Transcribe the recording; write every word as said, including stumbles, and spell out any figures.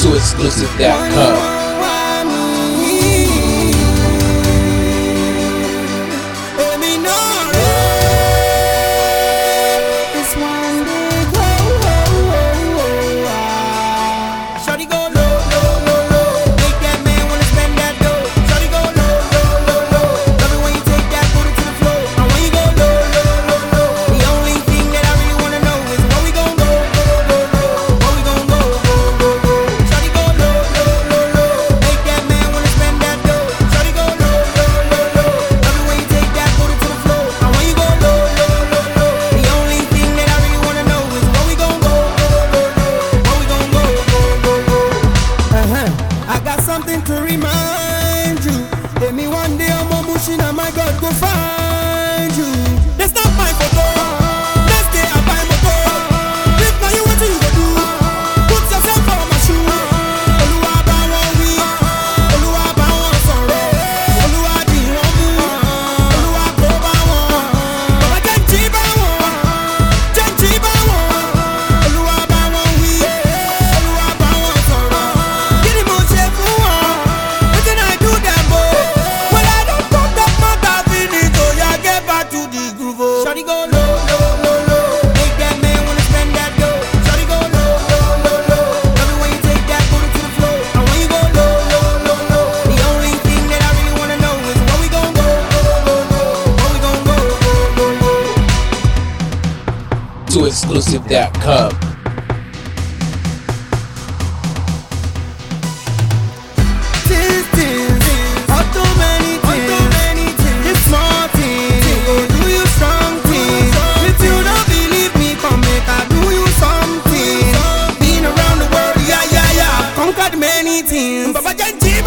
to exclusive dot com. Something to remind you. Tell me one day I'm a machine and my God go find you. Let's not fight for love. Let's stay up by motor. If now you what you go do, put yourself on my shoe. Oluwa ba won wi, Oluwa ba won sọ̀rọ̀, Oluwa di won mu, Oluwa ko ba won. Baba janji ba won, janji ba won. Oluwa ba won wi, Oluwa ba won sọ̀rọ̀. Kini mo ṣe fún Shawty go low, low, low, low. Make that man wanna spend that dough. Shawty go low, low, low, low. Love it when you take that booty to the floor. And when you go low, low, low, low. The only thing that I really wanna know is where we gon' go, go, go, go. Where we gon' go, go, go, go. To exclusive dot com. Baba Janji